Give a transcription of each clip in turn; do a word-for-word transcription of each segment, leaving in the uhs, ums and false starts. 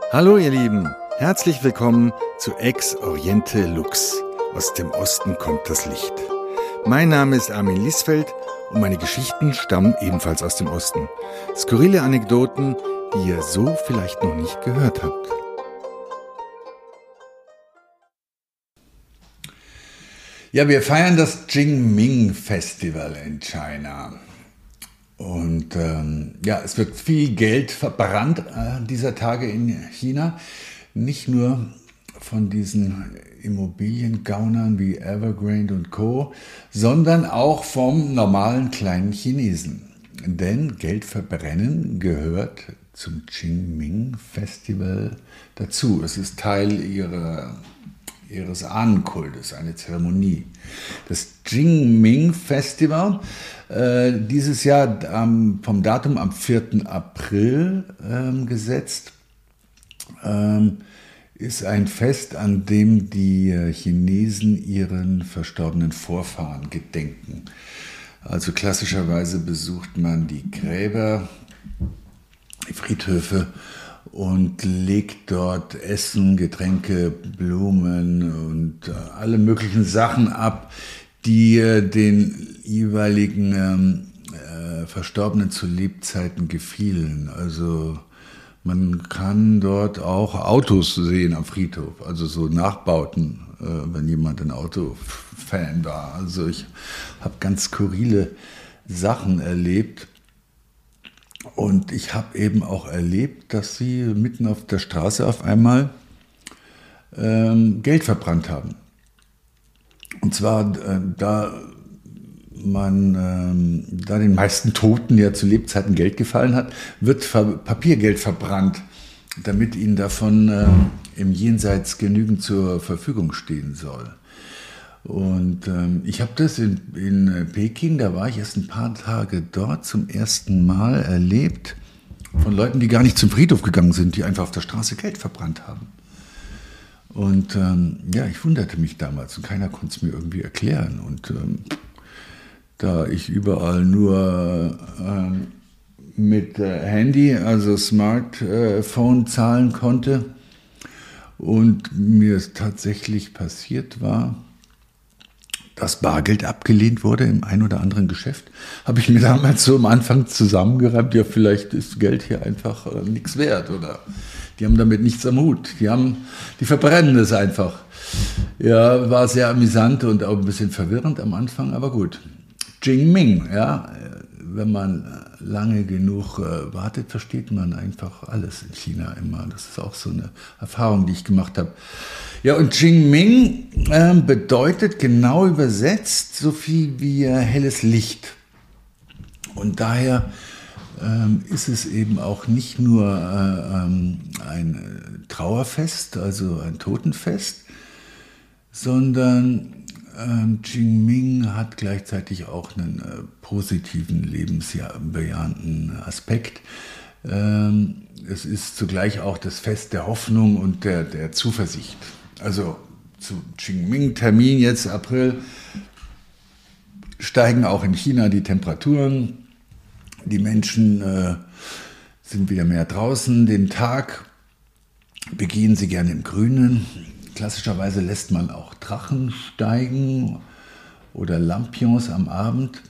Hallo ihr Lieben, herzlich willkommen zu Ex Oriente Lux. Aus dem Osten kommt das Licht. Mein Name ist Armin Liesfeld und meine Geschichten stammen ebenfalls aus dem Osten. Skurrile Anekdoten, die ihr so vielleicht noch nicht gehört habt. Ja, wir feiern das Qingming Festival in China. Und ähm, ja, es wird viel Geld verbrannt äh, dieser Tage in China. Nicht nur von diesen Immobiliengaunern wie Evergrande und Co., sondern auch vom normalen kleinen Chinesen. Denn Geld verbrennen gehört zum Qingming Festival dazu. Es ist Teil ihrer, ihres Ahnenkultes, eine Zeremonie. Das Qingming Festival, äh, dieses Jahr ähm, vom Datum am vierten April ähm, gesetzt, ähm, ist ein Fest, an dem die Chinesen ihren verstorbenen Vorfahren gedenken. Also klassischerweise besucht man die Gräber, die Friedhöfe und legt dort Essen, Getränke, Blumen und alle möglichen Sachen ab, die den jeweiligen ähm, äh, Verstorbenen zu Lebzeiten gefielen. Also man kann dort auch Autos sehen am Friedhof, also so Nachbauten, äh, wenn jemand ein Autofan war. Also ich habe ganz skurrile Sachen erlebt. Und ich habe eben auch erlebt, dass sie mitten auf der Straße auf einmal ähm, Geld verbrannt haben. Und zwar, äh, da man ähm, da den meisten Toten ja zu Lebzeiten Geld gefallen hat, wird Ver- Papiergeld verbrannt, damit ihnen davon äh, im Jenseits genügend zur Verfügung stehen soll. Und ähm, ich habe das in, in Peking, da war ich erst ein paar Tage dort, zum ersten Mal erlebt, von Leuten, die gar nicht zum Friedhof gegangen sind, die einfach auf der Straße Geld verbrannt haben. Und ähm, ja, ich wunderte mich damals und keiner konnte es mir irgendwie erklären. Und ähm, da ich überall nur ähm, mit äh, Handy, also Smartphone zahlen konnte und mir es tatsächlich passiert war, dass Bargeld abgelehnt wurde im ein oder anderen Geschäft, habe ich mir damals so am Anfang zusammengereimt, ja, vielleicht ist Geld hier einfach äh, nichts wert oder die haben damit nichts am Hut. Die haben, die verbrennen es einfach. Ja, war sehr amüsant und auch ein bisschen verwirrend am Anfang, aber gut. Qingming, ja, wenn man lange genug äh, wartet, versteht man einfach alles in China immer. Das ist auch so eine Erfahrung, die ich gemacht habe. Ja, und Qingming äh, bedeutet genau übersetzt so viel wie äh, helles Licht. Und daher ähm, ist es eben auch nicht nur äh, ähm, ein Trauerfest, also ein Totenfest, sondern ähm, Qingming hat gleichzeitig auch einen äh, positiven, lebensbejahenden Aspekt. Ähm, es ist zugleich auch das Fest der Hoffnung und der, der Zuversicht. Also zu Qingming-Termin jetzt April steigen auch in China die Temperaturen. Die Menschen äh, sind wieder mehr draußen. Den Tag begehen sie gerne im Grünen. Klassischerweise lässt man auch Drachen steigen oder Lampions am Abend.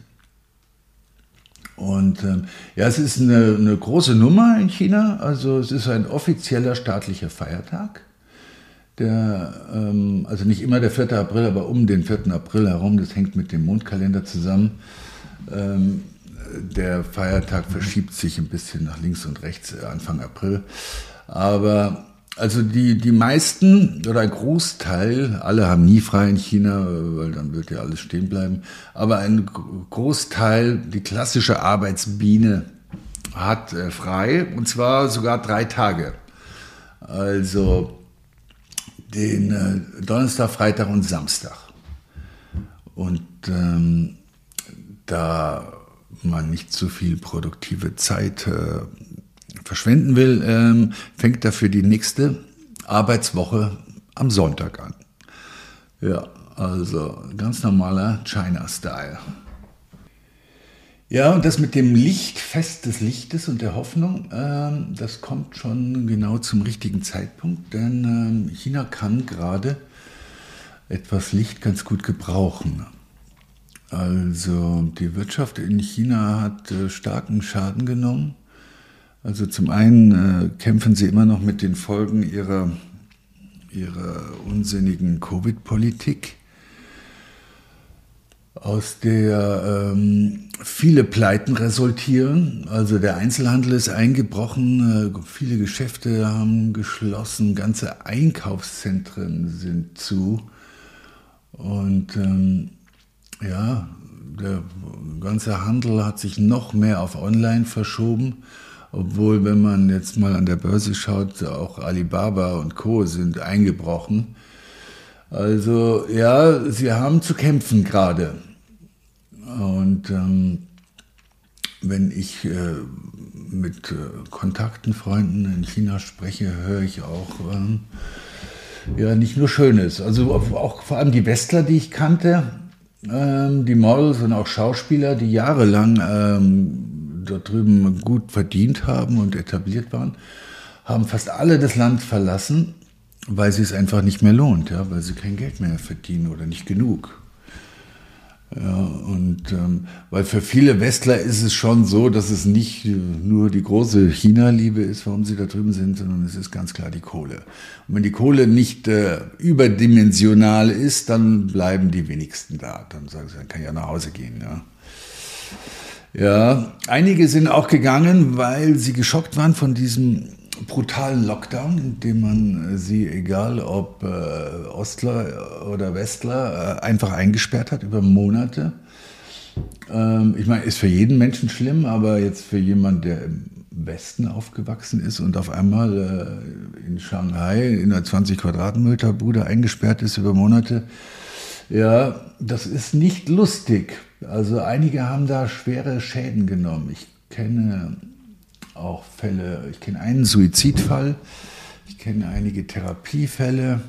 Und ähm, ja, es ist eine, eine große Nummer in China. Also es ist ein offizieller staatlicher Feiertag. Der, ähm, also nicht immer der vierte April, aber um den vierten April herum. Das hängt mit dem Mondkalender zusammen. Ähm, der Feiertag verschiebt sich ein bisschen nach links und rechts Anfang April. Aber also die, die meisten oder ein Großteil, alle haben nie frei in China, weil dann wird ja alles stehen bleiben, aber ein Großteil, die klassische Arbeitsbiene hat äh, frei und zwar sogar drei Tage. Also den äh, Donnerstag, Freitag und Samstag. Und ähm, da man nicht so viel produktive Zeit äh, verschwenden will, ähm, fängt dafür die nächste Arbeitswoche am Sonntag an. Ja, also ganz normaler China-Style. Ja, und das mit dem Lichtfest des Lichtes und der Hoffnung, ähm, das kommt schon genau zum richtigen Zeitpunkt, denn ähm, China kann gerade etwas Licht ganz gut gebrauchen. Also die Wirtschaft in China hat äh, starken Schaden genommen. Also zum einen äh, kämpfen sie immer noch mit den Folgen ihrer, ihrer unsinnigen Covid-Politik, aus der ähm, viele Pleiten resultieren. Also der Einzelhandel ist eingebrochen, äh, viele Geschäfte haben geschlossen, ganze Einkaufszentren sind zu. Und ähm, ja, der ganze Handel hat sich noch mehr auf Online verschoben, obwohl, wenn man jetzt mal an der Börse schaut, auch Alibaba und Co. sind eingebrochen. Also ja, sie haben zu kämpfen gerade. Und ähm, wenn ich äh, mit äh, Kontakten, Freunden in China spreche, höre ich auch ähm, ja nicht nur Schönes. Also auch vor allem die Westler, die ich kannte, ähm, die Models und auch Schauspieler, die jahrelang ähm, dort drüben gut verdient haben und etabliert waren, haben fast alle das Land verlassen, weil sie es einfach nicht mehr lohnt, ja, weil sie kein Geld mehr verdienen oder nicht genug. Ja, und ähm, weil für viele Westler ist es schon so, dass es nicht nur die große China-Liebe ist, warum sie da drüben sind, sondern es ist ganz klar die Kohle. Und wenn die Kohle nicht äh, überdimensional ist, dann bleiben die wenigsten da. Dann sagen sie, dann kann ich ja nach Hause gehen. Ja. Ja, einige sind auch gegangen, weil sie geschockt waren von diesem brutalen Lockdown, in dem man sie, egal ob äh, Ostler oder Westler, äh, einfach eingesperrt hat über Monate. Ähm, ich meine, ist für jeden Menschen schlimm, aber jetzt für jemanden, der im Westen aufgewachsen ist und auf einmal äh, in Shanghai in einer zwanzig Quadratmeter Bude eingesperrt ist über Monate, ja, das ist nicht lustig. Also einige haben da schwere Schäden genommen. Ich kenne auch Fälle, ich kenne einen Suizidfall, ich kenne einige Therapiefälle,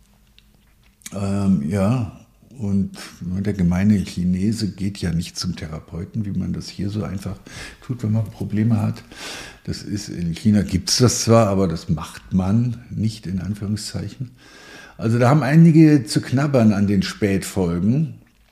ähm, ja, und der gemeine Chinese geht ja nicht zum Therapeuten, wie man das hier so einfach tut, wenn man Probleme hat. Das ist, in China gibt es das zwar, aber das macht man nicht, in Anführungszeichen. Also da haben einige zu knabbern an den Spätfolgen.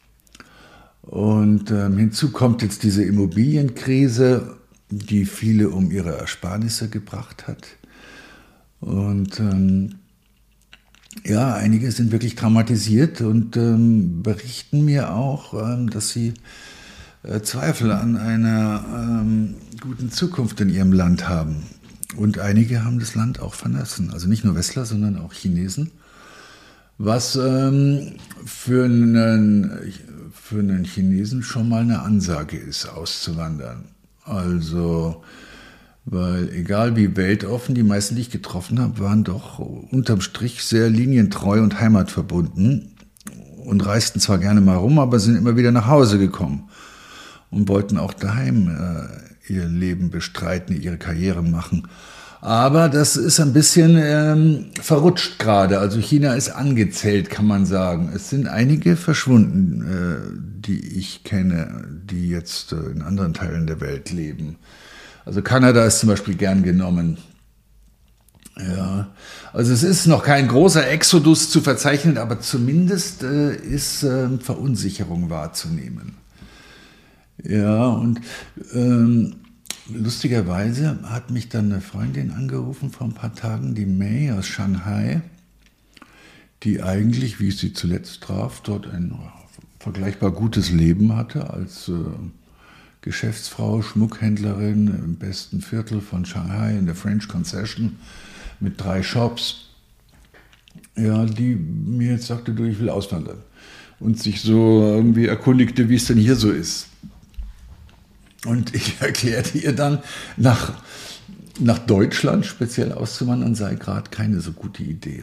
Und ähm, hinzu kommt jetzt diese Immobilienkrise, die viele um ihre Ersparnisse gebracht hat. Und ähm, ja, einige sind wirklich traumatisiert und ähm, berichten mir auch, ähm, dass sie äh, Zweifel an einer ähm, guten Zukunft in ihrem Land haben. Und einige haben das Land auch verlassen. Also nicht nur Westler, sondern auch Chinesen. Was ähm, für einen, für einen Chinesen schon mal eine Ansage ist, auszuwandern. Also, weil egal wie weltoffen, die meisten, die ich getroffen habe, waren doch unterm Strich sehr linientreu und heimatverbunden und reisten zwar gerne mal rum, aber sind immer wieder nach Hause gekommen und wollten auch daheim äh, ihr Leben bestreiten, ihre Karriere machen. Aber das ist ein bisschen ähm, verrutscht gerade. Also China ist angezählt, kann man sagen. Es sind einige verschwunden, äh, die ich kenne, die jetzt äh, in anderen Teilen der Welt leben. Also Kanada ist zum Beispiel gern genommen. Ja, also es ist noch kein großer Exodus zu verzeichnen, aber zumindest äh, ist äh, Verunsicherung wahrzunehmen. Ja, und ähm, lustigerweise hat mich dann eine Freundin angerufen vor ein paar Tagen, die May aus Shanghai, die eigentlich, wie ich sie zuletzt traf, dort ein vergleichbar gutes Leben hatte als äh, Geschäftsfrau, Schmuckhändlerin im besten Viertel von Shanghai in der French Concession mit drei Shops. Ja, die mir jetzt sagte, du, ich will auswandern. Und sich so irgendwie erkundigte, wie es denn hier so ist. Und ich erklärte ihr dann, nach, nach Deutschland speziell auszuwandern sei gerade keine so gute Idee.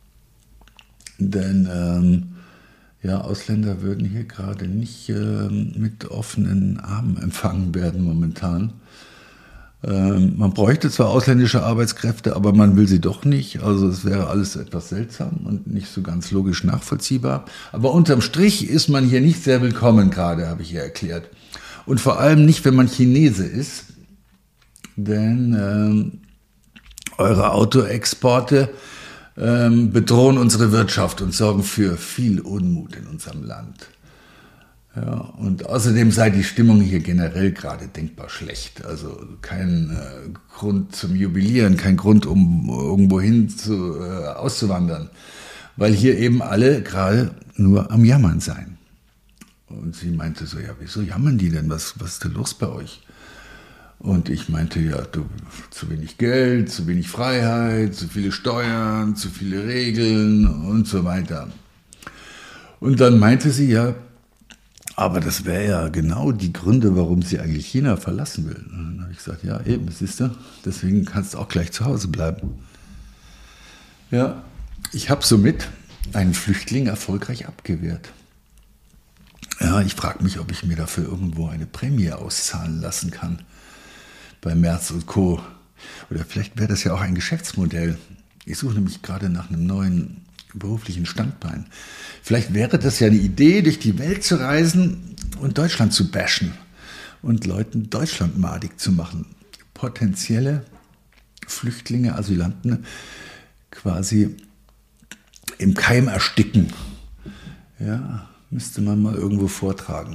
Denn ähm, ja, Ausländer würden hier gerade nicht ähm, mit offenen Armen empfangen werden momentan. Ähm, man bräuchte zwar ausländische Arbeitskräfte, aber man will sie doch nicht. Also es wäre alles etwas seltsam und nicht so ganz logisch nachvollziehbar. Aber unterm Strich ist man hier nicht sehr willkommen gerade, habe ich ihr erklärt. Und vor allem nicht, wenn man Chinese ist, denn ähm, eure Autoexporte ähm, bedrohen unsere Wirtschaft und sorgen für viel Unmut in unserem Land. Ja, und außerdem sei die Stimmung hier generell gerade denkbar schlecht. Also kein äh, Grund zum Jubilieren, kein Grund, um irgendwo hin zu, äh, auszuwandern, weil hier eben alle gerade nur am Jammern seien. Und sie meinte so, ja, wieso jammern die denn? Was, was ist denn los bei euch? Und ich meinte, ja, du, zu wenig Geld, zu wenig Freiheit, zu viele Steuern, zu viele Regeln und so weiter. Und dann meinte sie, ja, aber das wäre ja genau die Gründe, warum sie eigentlich China verlassen will. Und dann habe ich gesagt, ja, eben, siehst du, deswegen kannst du auch gleich zu Hause bleiben. Ja, ich habe somit einen Flüchtling erfolgreich abgewehrt. Ja, ich frage mich, ob ich mir dafür irgendwo eine Prämie auszahlen lassen kann. Bei Merz und Co. Oder vielleicht wäre das ja auch ein Geschäftsmodell. Ich suche nämlich gerade nach einem neuen beruflichen Standbein. Vielleicht wäre das ja eine Idee, durch die Welt zu reisen und Deutschland zu bashen und Leuten Deutschland madig zu machen. Potenzielle Flüchtlinge, Asylanten quasi im Keim ersticken. Ja, müsste man mal irgendwo vortragen.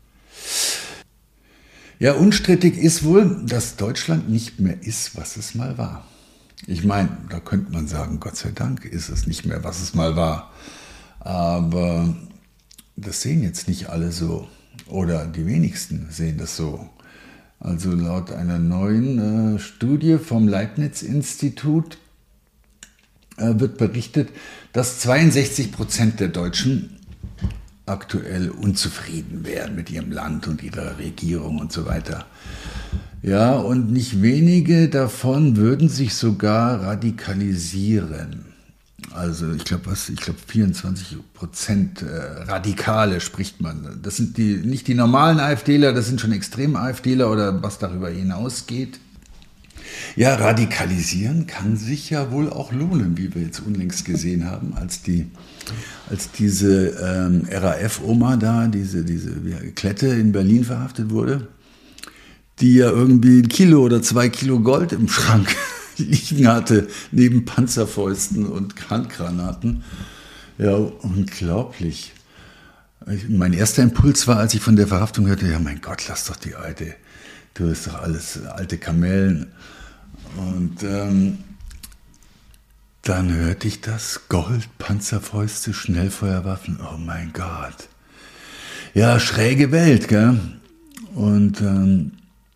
Ja, unstrittig ist wohl, dass Deutschland nicht mehr ist, was es mal war. Ich meine, da könnte man sagen, Gott sei Dank ist es nicht mehr, was es mal war. Aber das sehen jetzt nicht alle so. Oder die wenigsten sehen das so. Also laut einer neuen äh, Studie vom Leibniz-Institut äh, wird berichtet, dass zweiundsechzig Prozent der Deutschen aktuell unzufrieden wären mit ihrem Land und ihrer Regierung und so weiter. Ja, und nicht wenige davon würden sich sogar radikalisieren. Also ich glaube, was, ich glaube vierundzwanzig Prozent äh, Radikale spricht man. Das sind die nicht die normalen AfDler, das sind schon Extrem-AfDler oder was darüber hinausgeht. Ja, radikalisieren kann sich ja wohl auch lohnen, wie wir jetzt unlängst gesehen haben, als die, als diese ähm, R A F-Oma da, diese, diese ja, Klette in Berlin verhaftet wurde, die ja irgendwie ein Kilo oder zwei Kilo Gold im Schrank liegen hatte, neben Panzerfäusten und Handgranaten. Ja, unglaublich. Ich, mein erster Impuls war, als ich von der Verhaftung hörte, ja mein Gott, lass doch die alte, du hast doch alles alte Kamellen. Und ähm, dann hörte ich das, Gold, Panzerfäuste, Schnellfeuerwaffen, oh mein Gott. Ja, schräge Welt, gell? Und ähm,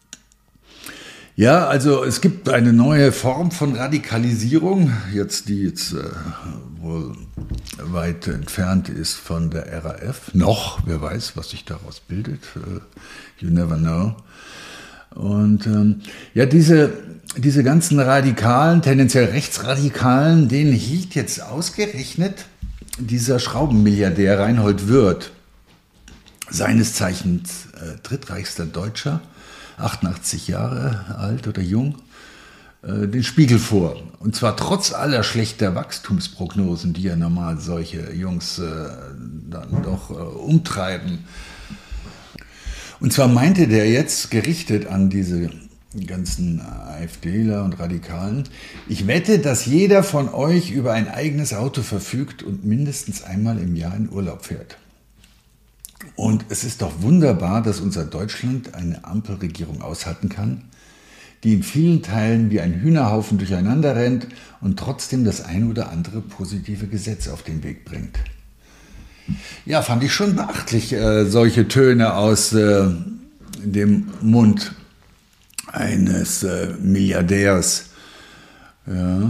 ja, also es gibt eine neue Form von Radikalisierung, jetzt die jetzt äh, wohl weit entfernt ist von der R A F. Noch, wer weiß, was sich daraus bildet. Äh, you never know. Und ähm, ja, diese, diese ganzen Radikalen, tendenziell Rechtsradikalen, denen hielt jetzt ausgerechnet dieser Schraubenmilliardär Reinhold Wirth, seines Zeichens äh, drittreichster Deutscher, achtundachtzig Jahre alt oder jung, äh, den Spiegel vor. Und zwar trotz aller schlechter Wachstumsprognosen, die ja normal solche Jungs äh, dann doch äh, umtreiben. Und zwar meinte der jetzt, gerichtet an diese ganzen AfDler und Radikalen, ich wette, dass jeder von euch über ein eigenes Auto verfügt und mindestens einmal im Jahr in Urlaub fährt. Und es ist doch wunderbar, dass unser Deutschland eine Ampelregierung aushalten kann, die in vielen Teilen wie ein Hühnerhaufen durcheinander rennt und trotzdem das ein oder andere positive Gesetz auf den Weg bringt. Ja, fand ich schon beachtlich, äh, solche Töne aus äh, dem Mund eines äh, Milliardärs. Ja.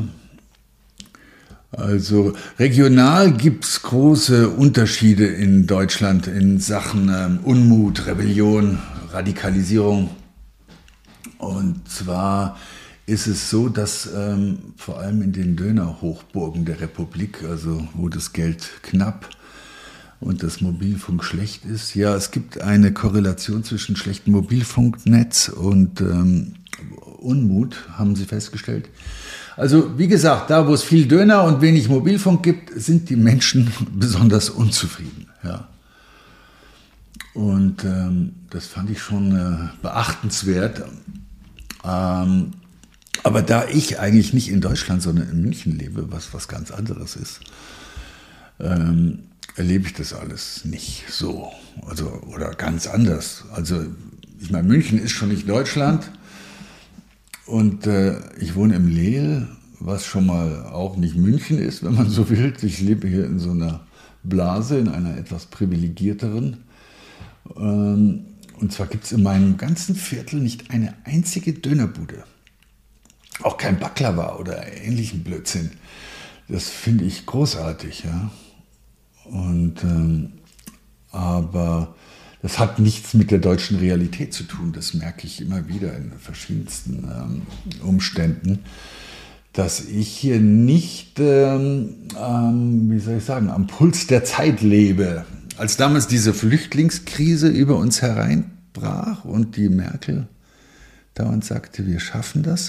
Also regional gibt es große Unterschiede in Deutschland in Sachen ähm, Unmut, Rebellion, Radikalisierung. Und zwar ist es so, dass ähm, vor allem in den Dönerhochburgen der Republik, also wo das Geld knapp und das Mobilfunk schlecht ist, ja, es gibt eine Korrelation zwischen schlechtem Mobilfunknetz und ähm, Unmut, haben sie festgestellt. Also wie gesagt, da wo es viel Döner und wenig Mobilfunk gibt, sind die Menschen besonders unzufrieden. Ja. Und ähm, das fand ich schon äh, beachtenswert. Ähm, aber da ich eigentlich nicht in Deutschland, sondern in München lebe, was was ganz anderes ist, ähm, erlebe ich das alles nicht so. Also, oder ganz anders. Also, ich meine, München ist schon nicht Deutschland. Und äh, ich wohne im Leel, was schon mal auch nicht München ist, wenn man so will. Ich lebe hier in so einer Blase, in einer etwas privilegierteren. Ähm, und zwar gibt es in meinem ganzen Viertel nicht eine einzige Dönerbude. Auch kein Baklava oder ähnlichen Blödsinn. Das finde ich großartig, ja. Und, ähm, aber das hat nichts mit der deutschen Realität zu tun. Das merke ich immer wieder in verschiedensten ähm, Umständen, dass ich hier nicht, ähm, ähm, wie soll ich sagen, am Puls der Zeit lebe. Als damals diese Flüchtlingskrise über uns hereinbrach und die Merkel dauernd sagte, wir schaffen das,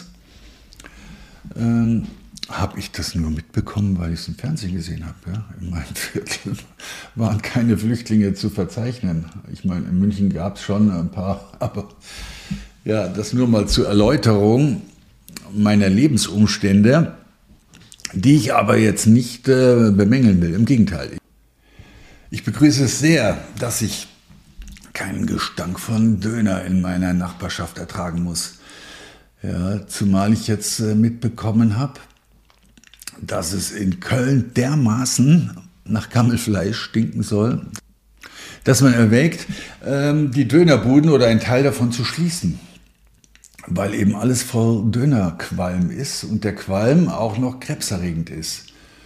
ähm, habe ich das nur mitbekommen, weil ich es im Fernsehen gesehen habe. Ja? In meinem Viertel waren keine Flüchtlinge zu verzeichnen. Ich meine, in München gab es schon ein paar, aber ja, das nur mal zur Erläuterung meiner Lebensumstände, die ich aber jetzt nicht äh, bemängeln will. Im Gegenteil. Ich begrüße es sehr, dass ich keinen Gestank von Döner in meiner Nachbarschaft ertragen muss. Ja, zumal ich jetzt äh, mitbekommen habe, dass es in Köln dermaßen nach Gammelfleisch stinken soll, dass man erwägt, ähm, die Dönerbuden oder einen Teil davon zu schließen, weil eben alles voll Dönerqualm ist und der Qualm auch noch krebserregend ist.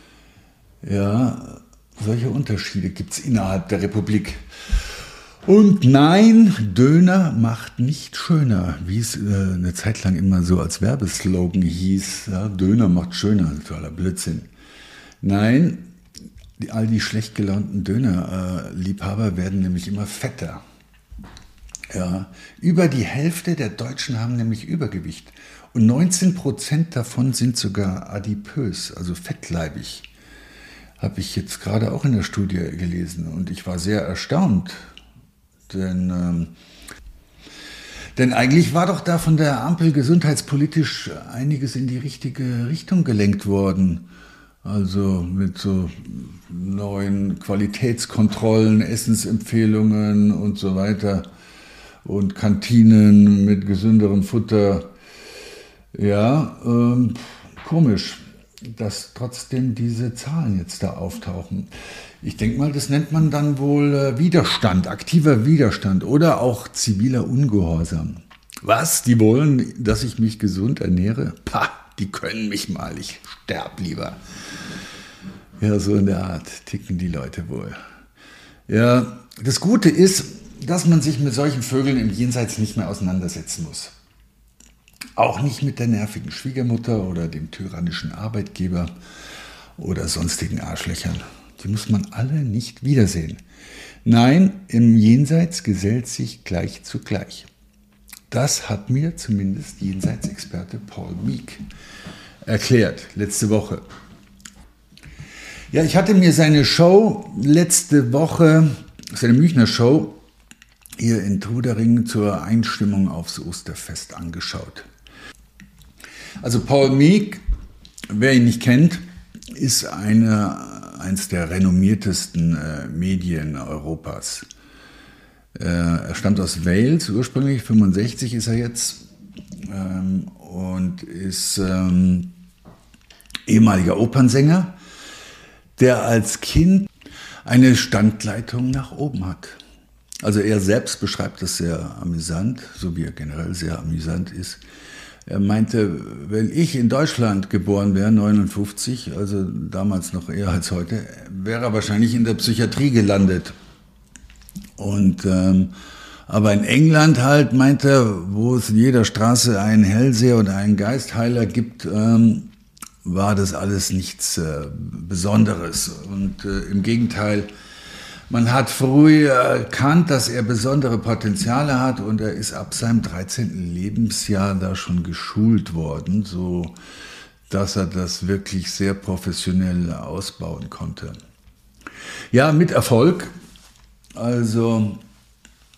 Ja, solche Unterschiede gibt es innerhalb der Republik. Und nein, Döner macht nicht schöner, wie es äh, eine Zeit lang immer so als Werbeslogan hieß. Ja, Döner macht schöner, totaler Blödsinn. Nein, die, all die schlecht gelaunten Dönerliebhaber äh, werden nämlich immer fetter. Ja, über die Hälfte der Deutschen haben nämlich Übergewicht und neunzehn Prozent davon sind sogar adipös, also fettleibig. Habe ich jetzt gerade auch in der Studie gelesen und ich war sehr erstaunt. Denn, ähm, denn eigentlich war doch da von der Ampel gesundheitspolitisch einiges in die richtige Richtung gelenkt worden. Also mit so neuen Qualitätskontrollen, Essensempfehlungen und so weiter und Kantinen mit gesünderem Futter. Ja, ähm, komisch, dass trotzdem diese Zahlen jetzt da auftauchen. Ich denke mal, das nennt man dann wohl äh, Widerstand, aktiver Widerstand oder auch ziviler Ungehorsam. Was? Die wollen, dass ich mich gesund ernähre? Pah, die können mich mal, ich sterb lieber. Ja, so in der Art ticken die Leute wohl. Ja, das Gute ist, dass man sich mit solchen Vögeln im Jenseits nicht mehr auseinandersetzen muss. Auch nicht mit der nervigen Schwiegermutter oder dem tyrannischen Arbeitgeber oder sonstigen Arschlöchern. Die muss man alle nicht wiedersehen. Nein, im Jenseits gesellt sich gleich zu gleich. Das hat mir zumindest Jenseitsexperte Paul Meek erklärt, letzte Woche. Ja, ich hatte mir seine Show letzte Woche, seine Münchner Show, hier in Trudering zur Einstimmung aufs Osterfest angeschaut. Also Paul Meek, wer ihn nicht kennt, ist eine, eins der renommiertesten äh, Medien Europas. Äh, er stammt aus Wales, ursprünglich fünfundsechzig ist er jetzt ähm, und ist ähm, ehemaliger Opernsänger, der als Kind eine Standleitung nach oben hat. Also er selbst beschreibt das sehr amüsant, so wie er generell sehr amüsant ist. Er meinte, wenn ich in Deutschland geboren wäre, neunundfünfzig, also damals noch eher als heute, wäre er wahrscheinlich in der Psychiatrie gelandet. Und, ähm, aber in England halt, meint er, wo es in jeder Straße einen Hellseher und einen Geistheiler gibt, ähm, war das alles nichts äh, Besonderes. Und äh, im Gegenteil, man hat früh erkannt, dass er besondere Potenziale hat und er ist ab seinem dreizehnten Lebensjahr da schon geschult worden, so dass er das wirklich sehr professionell ausbauen konnte. Ja, mit Erfolg. Also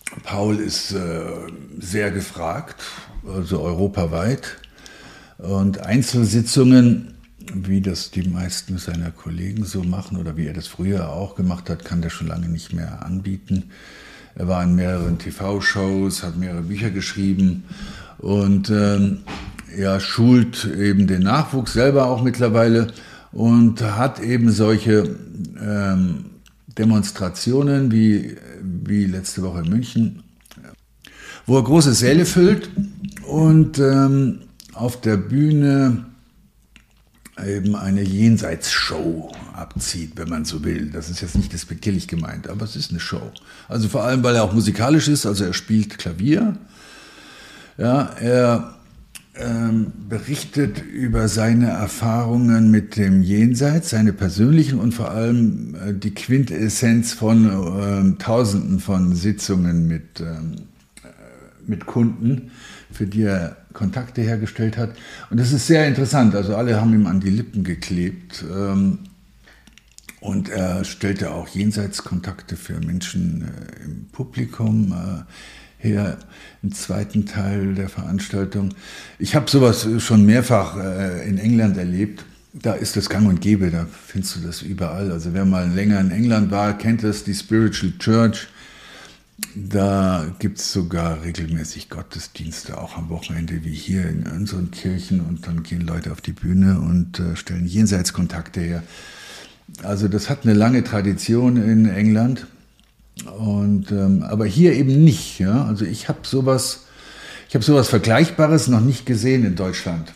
Paul ist äh, sehr gefragt, also europaweit. Und Einzelsitzungen, wie das die meisten seiner Kollegen so machen oder wie er das früher auch gemacht hat, kann der schon lange nicht mehr anbieten. Er war in mehreren T V-Shows, hat mehrere Bücher geschrieben und ähm, ja, schult eben den Nachwuchs selber auch mittlerweile und hat eben solche ähm, Demonstrationen wie, wie letzte Woche in München, wo er große Säle füllt und ähm, auf der Bühne eben eine Jenseitsshow abzieht, wenn man so will. Das ist jetzt nicht despektierlich gemeint, aber es ist eine Show. Also vor allem, weil er auch musikalisch ist, also er spielt Klavier. Ja, er ähm, berichtet über seine Erfahrungen mit dem Jenseits, seine persönlichen und vor allem äh, die Quintessenz von äh, Tausenden von Sitzungen mit, ähm, äh, mit Kunden, für die er Kontakte hergestellt hat. Und das ist sehr interessant. Also alle haben ihm an die Lippen geklebt. Ähm, und er stellte auch Jenseitskontakte für Menschen äh, im Publikum äh, her, im zweiten Teil der Veranstaltung. Ich habe sowas schon mehrfach äh, in England erlebt. Da ist das gang und gäbe, da findest du das überall. Also wer mal länger in England war, kennt das, die Spiritual Church. Da gibt es sogar regelmäßig Gottesdienste, auch am Wochenende, wie hier in unseren Kirchen. Und dann gehen Leute auf die Bühne und äh, stellen Jenseitskontakte her. Also das hat eine lange Tradition in England. Und, ähm, aber hier eben nicht. Ja? Also ich habe sowas, ich habe sowas Vergleichbares noch nicht gesehen in Deutschland.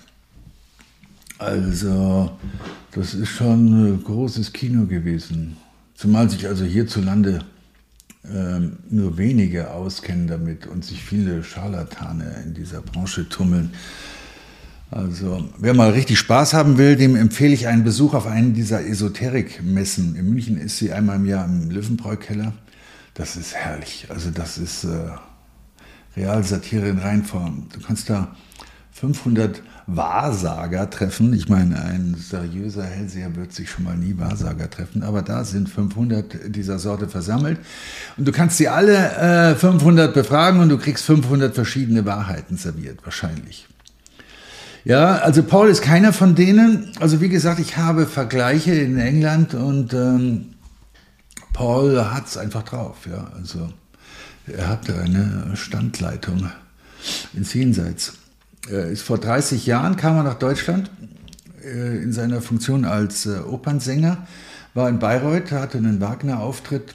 Also das ist schon ein großes Kino gewesen. Zumal sich also hierzulande ähm, nur wenige auskennen damit und sich viele Scharlatane in dieser Branche tummeln. Also wer mal richtig Spaß haben will, dem empfehle ich einen Besuch auf einen dieser Esoterik-Messen. In München ist sie einmal im Jahr im Löwenbräu-Keller. Das ist herrlich. Also das ist äh, Realsatire in Reinform. Du kannst da fünfhundert Wahrsager treffen. Ich meine, ein seriöser Hellseher wird sich schon mal nie Wahrsager treffen, aber da sind fünfhundert dieser Sorte versammelt. Und du kannst sie alle äh, fünfhundert befragen und du kriegst fünfhundert verschiedene Wahrheiten serviert, wahrscheinlich. Ja, also Paul ist keiner von denen. Also wie gesagt, ich habe Vergleiche in England und ähm, Paul hat es einfach drauf. Ja, also er hat eine Standleitung ins Jenseits. Er ist vor dreißig Jahren kam er nach Deutschland äh, in seiner Funktion als äh, Opernsänger, war in Bayreuth, hatte einen Wagner-Auftritt.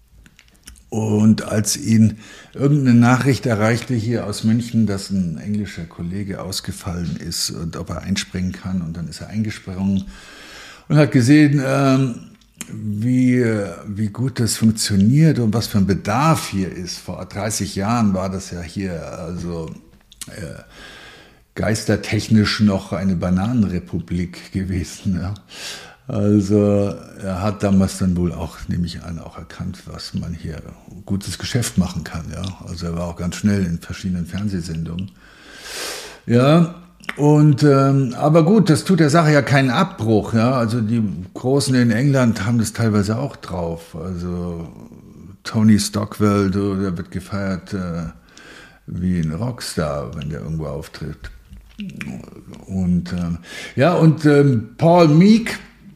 Und als ihn irgendeine Nachricht erreichte hier aus München, dass ein englischer Kollege ausgefallen ist und ob er einspringen kann, und dann ist er eingesprungen und hat gesehen, ähm, wie, wie gut das funktioniert und was für ein Bedarf hier ist. Vor dreißig Jahren war das ja hier also äh, geistertechnisch noch eine Bananenrepublik gewesen. Ja. Also er hat damals dann wohl auch, nehme ich an, auch erkannt, was man hier gutes Geschäft machen kann. Ja. Also er war auch ganz schnell in verschiedenen Fernsehsendungen. Ja, und ähm, aber gut, das tut der Sache ja keinen Abbruch. Ja. Also die Großen in England haben das teilweise auch drauf. Also Tony Stockwell, der wird gefeiert äh, wie ein Rockstar, wenn der irgendwo auftritt. Und ähm, ja, und ähm, Paul Meek,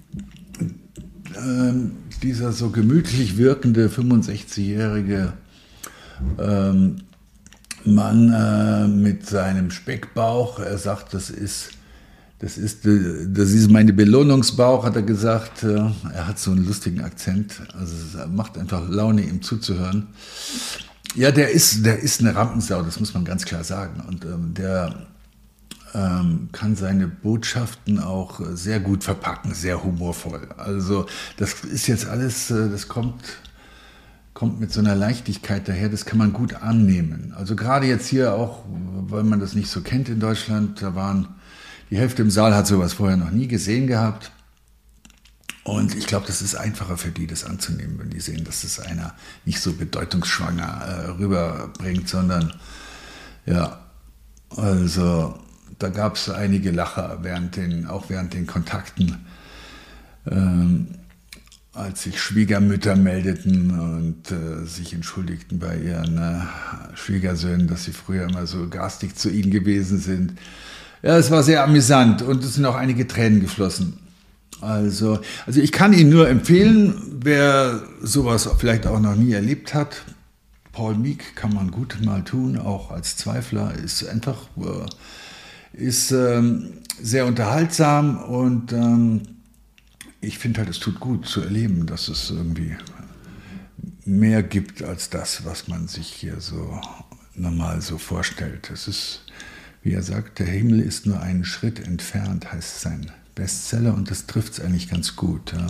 ähm, dieser so gemütlich wirkende fünfundsechzigjährige ähm, Mann äh, mit seinem Speckbauch, er sagt, das ist, das ist, das ist meine Belohnungsbauch, hat er gesagt. Er hat so einen lustigen Akzent, also es macht einfach Laune, ihm zuzuhören. Ja, der ist, der ist eine Rampensau, das muss man ganz klar sagen. Und ähm, der ähm, kann seine Botschaften auch sehr gut verpacken, sehr humorvoll. Also das ist jetzt alles, das kommt, kommt mit so einer Leichtigkeit daher, das kann man gut annehmen. Also gerade jetzt hier auch, weil man das nicht so kennt in Deutschland, da waren die Hälfte im Saal hat sowas vorher noch nie gesehen gehabt. Und ich glaube, das ist einfacher für die, das anzunehmen, wenn die sehen, dass das einer nicht so bedeutungsschwanger äh, rüberbringt, sondern ja, also da gab es einige Lacher während den, auch während den Kontakten. Ähm, als sich Schwiegermütter meldeten und äh, sich entschuldigten bei ihren äh, Schwiegersöhnen, dass sie früher immer so garstig zu ihnen gewesen sind. Ja, es war sehr amüsant und es sind auch einige Tränen geflossen. Also, also ich kann Ihnen nur empfehlen, wer sowas vielleicht auch noch nie erlebt hat, Paul Meek kann man gut mal tun, auch als Zweifler, ist einfach äh, ist, ähm, sehr unterhaltsam und ähm, ich finde halt, es tut gut zu erleben, dass es irgendwie mehr gibt als das, was man sich hier so normal so vorstellt. Es ist, wie er sagt, der Himmel ist nur einen Schritt entfernt, heißt sein Bestseller und das trifft es eigentlich ganz gut. Ja,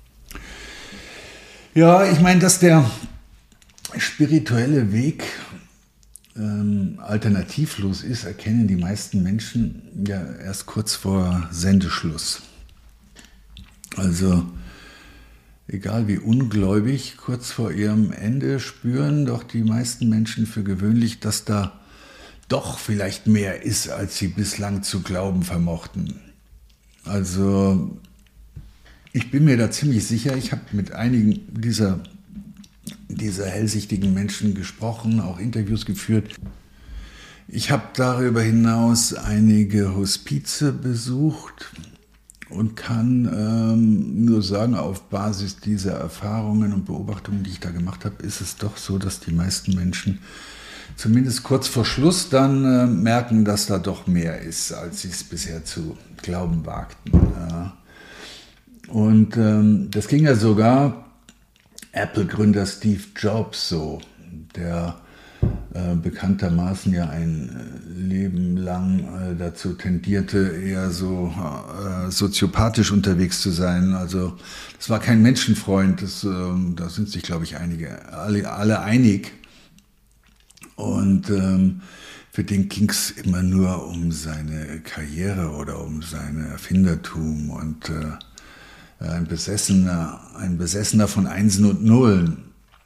ja ich meine, dass der spirituelle Weg ähm, alternativlos ist, erkennen die meisten Menschen ja erst kurz vor Sendeschluss. Also egal wie ungläubig, kurz vor ihrem Ende spüren doch die meisten Menschen für gewöhnlich, dass da doch vielleicht mehr ist, als sie bislang zu glauben vermochten. Also ich bin mir da ziemlich sicher, ich habe mit einigen dieser, dieser hellsichtigen Menschen gesprochen, auch Interviews geführt. Ich habe darüber hinaus einige Hospize besucht und kann ähm, nur sagen, auf Basis dieser Erfahrungen und Beobachtungen, die ich da gemacht habe, ist es doch so, dass die meisten Menschen zumindest kurz vor Schluss dann äh, merken, dass da doch mehr ist, als sie es bisher zu glauben wagten. Ja. Und ähm, das ging ja sogar Apple-Gründer Steve Jobs so, der äh, bekanntermaßen ja ein Leben lang äh, dazu tendierte, eher so äh, soziopathisch unterwegs zu sein. Also das war kein Menschenfreund, das, äh, da sind sich, glaube ich, einige, alle, alle einig. Und ähm, für den ging es immer nur um seine Karriere oder um sein Erfindertum und äh, ein Besessener, ein Besessener von Einsen und Nullen.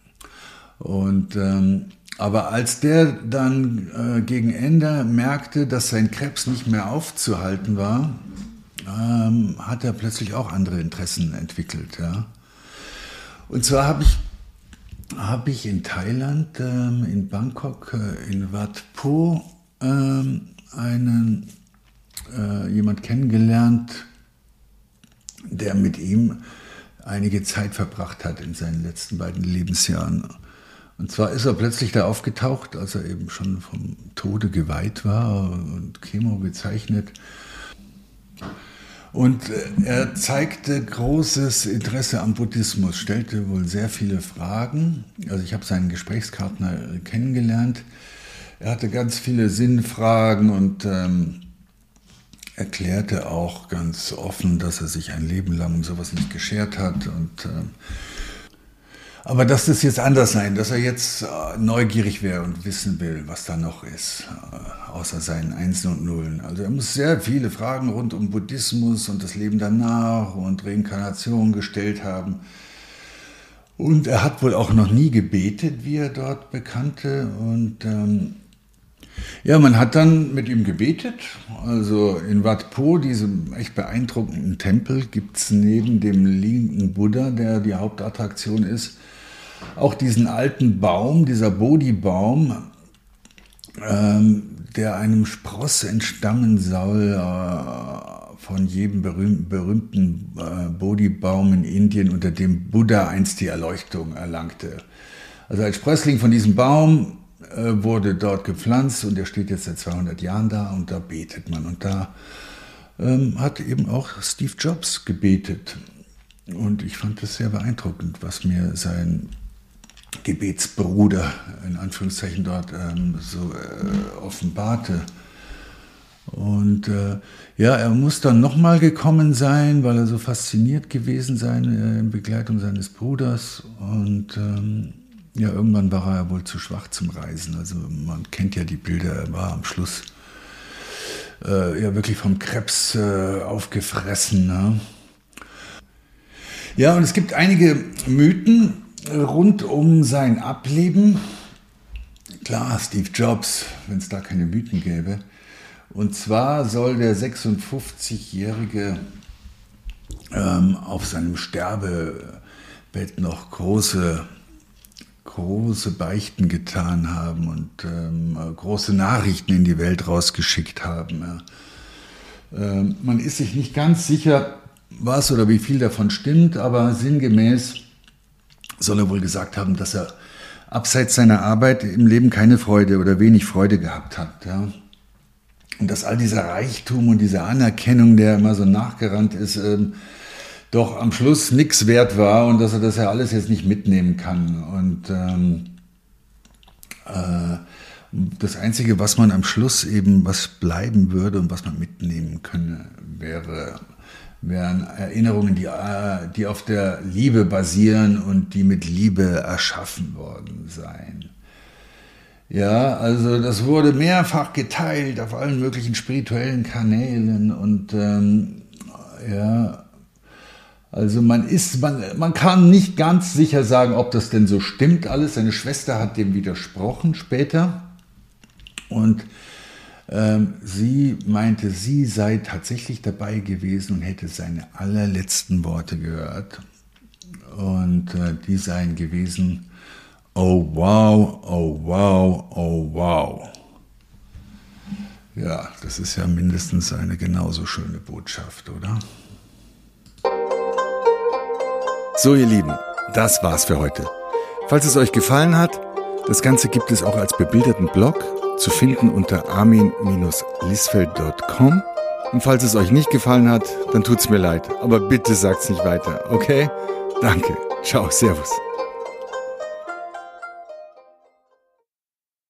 Und ähm, aber als der dann äh, gegen Ende merkte, dass sein Krebs nicht mehr aufzuhalten war, ähm, hat er plötzlich auch andere Interessen entwickelt. Ja. Und zwar habe ich habe ich in Thailand, ähm, in Bangkok, äh, in Wat Po, ähm, einen, äh, jemand kennengelernt, der mit ihm einige Zeit verbracht hat in seinen letzten beiden Lebensjahren. Und zwar ist er plötzlich da aufgetaucht, als er eben schon vom Tode geweiht war und Chemo gezeichnet. Und er zeigte großes Interesse am Buddhismus, stellte wohl sehr viele Fragen. Also ich habe seinen Gesprächspartner kennengelernt. Er hatte ganz viele Sinnfragen und ähm, erklärte auch ganz offen, dass er sich ein Leben lang um sowas nicht geschert hat. Und, ähm, aber dass das jetzt anders sein, dass er jetzt äh, neugierig wäre und wissen will, was da noch ist, äh, außer seinen Einsen und Nullen. Also er muss sehr viele Fragen rund um Buddhismus und das Leben danach und Reinkarnation gestellt haben. Und er hat wohl auch noch nie gebetet, wie er dort bekannte. Und ähm, ja, man hat dann mit ihm gebetet. Also in Wat Po, diesem echt beeindruckenden Tempel, gibt es neben dem liegenden Buddha, der die Hauptattraktion ist, auch diesen alten Baum, dieser Bodhi-Baum, ähm, der einem Spross entstammen soll äh, von jedem berühmten, berühmten äh, Bodhi-Baum in Indien, unter dem Buddha einst die Erleuchtung erlangte. Also ein Sprössling von diesem Baum äh, wurde dort gepflanzt und der steht jetzt seit zweihundert Jahren da und da betet man. Und da ähm, hat eben auch Steve Jobs gebetet. Und ich fand das sehr beeindruckend, was mir sein Gebetsbruder in Anführungszeichen dort ähm, so äh, offenbarte. Und äh, ja, er muss dann nochmal gekommen sein, weil er so fasziniert gewesen sein äh, in Begleitung seines Bruders. Und ähm, ja, irgendwann war er wohl zu schwach zum Reisen. Also man kennt ja die Bilder, er war am Schluss äh, ja wirklich vom Krebs äh, aufgefressen. Ne? Ja, und es gibt einige Mythen rund um sein Ableben. Klar, Steve Jobs, wenn es da keine Mythen gäbe. Und zwar soll der sechsundfünfzigjährige ähm, auf seinem Sterbebett noch große, große Beichten getan haben und ähm, große Nachrichten in die Welt rausgeschickt haben. Ja. Ähm, man ist sich nicht ganz sicher, was oder wie viel davon stimmt, aber sinngemäß soll er wohl gesagt haben, dass er abseits seiner Arbeit im Leben keine Freude oder wenig Freude gehabt hat. Ja. Und dass all dieser Reichtum und diese Anerkennung, der immer so nachgerannt ist, ähm, doch am Schluss nichts wert war und dass er das ja alles jetzt nicht mitnehmen kann. Und ähm, äh, das Einzige, was man am Schluss eben, was bleiben würde und was man mitnehmen könne, wäre, wären Erinnerungen, die, die auf der Liebe basieren und die mit Liebe erschaffen worden seien. Ja, also das wurde mehrfach geteilt auf allen möglichen spirituellen Kanälen und ähm, ja, also man ist, man, man kann nicht ganz sicher sagen, ob das denn so stimmt alles. Seine Schwester hat dem widersprochen später und ähm, sie meinte, sie sei tatsächlich dabei gewesen und hätte seine allerletzten Worte gehört und äh, die seien gewesen: Oh wow, oh wow, oh wow. Ja, das ist ja mindestens eine genauso schöne Botschaft, oder? So, ihr Lieben, das war's für heute. Falls es euch gefallen hat, das Ganze gibt es auch als bebilderten Blog zu finden unter armin Bindestrich liesfeld Punkt com. Und falls es euch nicht gefallen hat, dann tut's mir leid, aber bitte sagt's nicht weiter, okay? Danke, ciao, servus.